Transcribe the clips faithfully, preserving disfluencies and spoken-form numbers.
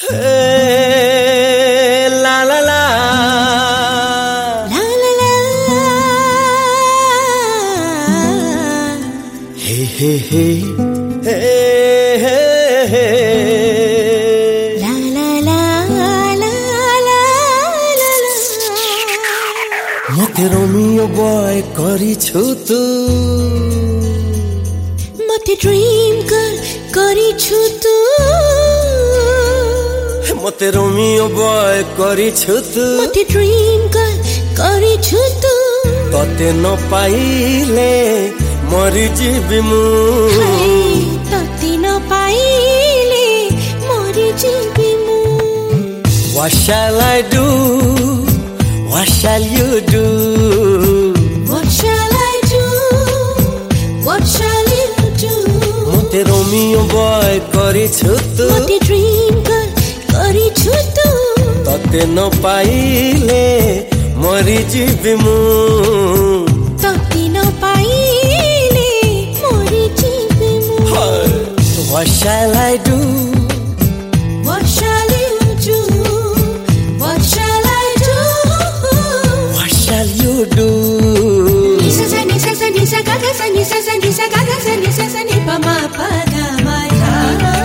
Hey, la la la, la la la, hey hey hey, hey hey hey, la la la la la la la. मते Romeo boy करी छु तू, मते dream कर करी छु तू, मते रोमियो बॉय करी छु तू, मते ड्रीम कर करी छु तू, तते न पाइले मरि जीवी मु, तते न पाइले मरि जीवी मु. What shall I do? What shall you do? What shall I do? What shall you do? मते रोमियो बॉय करी छु तू, मते ड्रीम कर करी छु तू, तते न पाइले मरि जीवी मु, तते न पाइले मरि जीवी मु. What shall I do? What shall you do? What shall I do? What shall you do? Nisa sa nisa sa nisa ga ga sa nisa sa nisa ga ga sa nisa sa ni pa ma pa ga ma ga.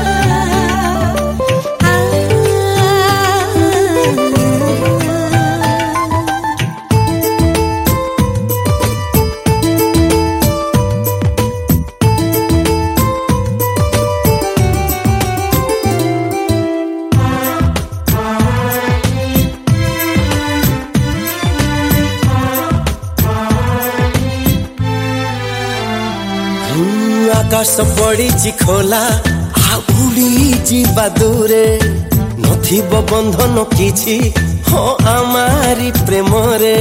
आकाश पड़ी खोला आ उड़ी जीवा दूरे, नथिब बंधन किछि हो आमारी प्रेम रे.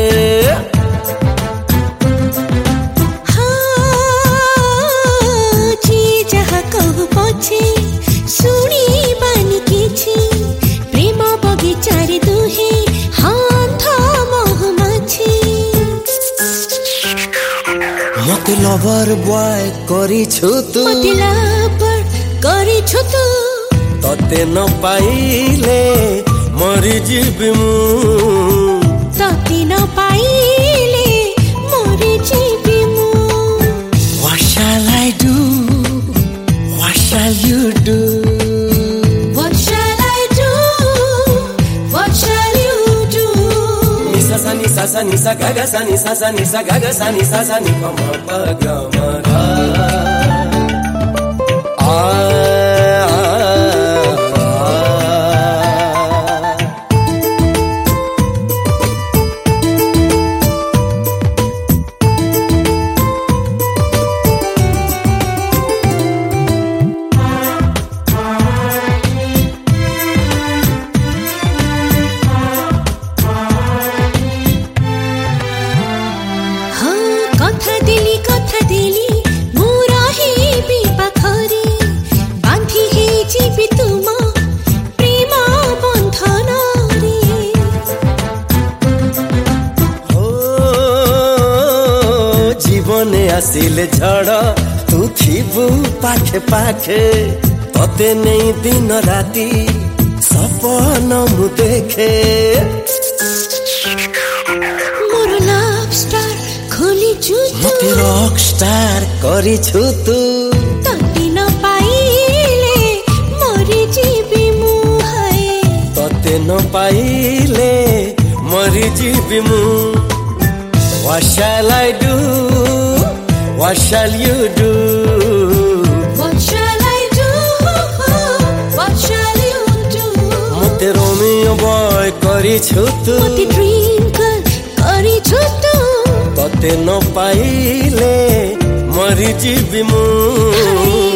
हाँ जी जहाँ कहू पछे सुनी बानी किछि, प्रेम बगीचारे दुहे हाथ महुमाछि. मते लवर बॉय करी छु तू, मते लवर करी छु तू, तते न पाइले मरि जीवी मु, तते न पाइले मरि जीवी मु. What shall I do? What shall you do? What shall I do? What shall you do? Nisa sa nisa sa nisa ga ga sa nisa sa nisa ga ga sa nisa sa ni pa ma pa ga ma ga. कथा दिली कथा दिली मु रहिबी पाखरे, बांधी हे जीवी तुम प्रेम बंधन रे. ओ जीवने आसिले झड़ तू थिबु पाखे पाखे, तते नहीं दिन राती सपन मु देखे. मोर लव स्टार खोली छु तू, मते रॉक स्टार करी छु तू, तते न पाइले मरि जीवी मु. हाय तते न पाइले मरि जीवी मु. What shall I do? What shall you do? What shall I do? What shall you do? मते रोमियो बॉय करी छु तू, मते ड्रीम कर करी छु तू, तते न पाइले मरि जीवी मु.